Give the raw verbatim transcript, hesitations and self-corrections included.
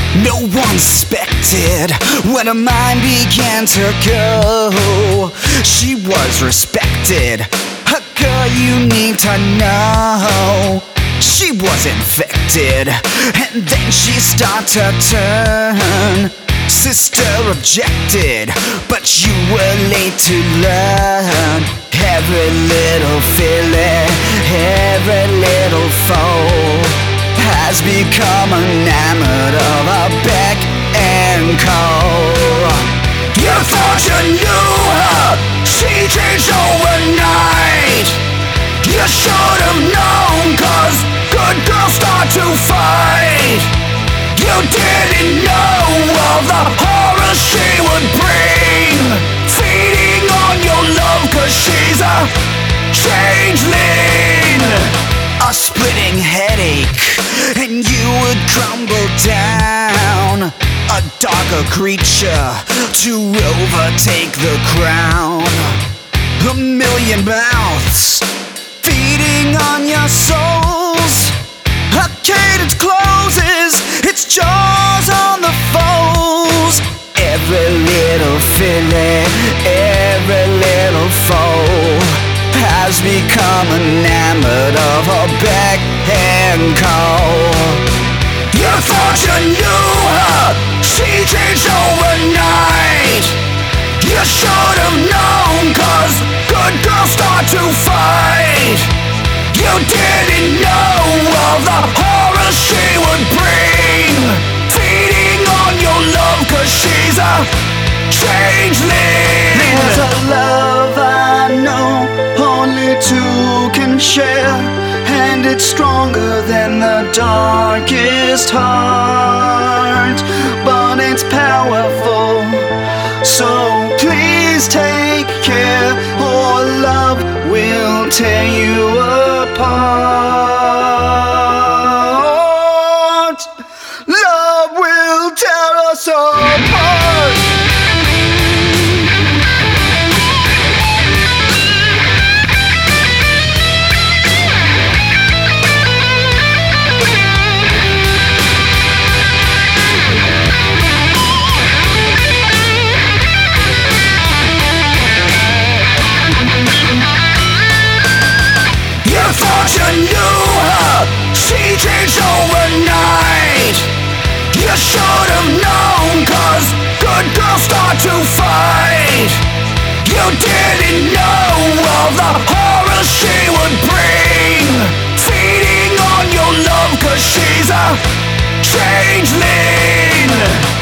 No one suspected when her mind began to go. She was respected, a girl you need to know. She was infected, and then she started to turn. Sister objected, but you were late to learn. Every little filly, every little foe has become enamored of a beck and call. You thought you knew her, she changed overnight. You should have known, cause good girls start to fight. You didn't know of the horror she would bring, feeding on your love cause she's a changeling. A splitting headache and you would crumble down, a darker creature to overtake the crown. A million mouths feeding on your souls, a cadence closes its jaws on the foes. Every little filly, every little foe has become enamored of a beck and call. You thought you knew her, she changed overnight. You should have known, cause good girls start to fight. You didn't know of the horror she would bring, feeding on your love cause she's a changeling. There's a love I know only two can share, and it's stronger than the darkest heart, but it's powerful, so please take care or love will tear you apart. Love will tear us apart. You knew her, she changed overnight. You should have known, cause good girls start to fight. You didn't know of the horror she would bring, feeding on your love cause she's a changeling.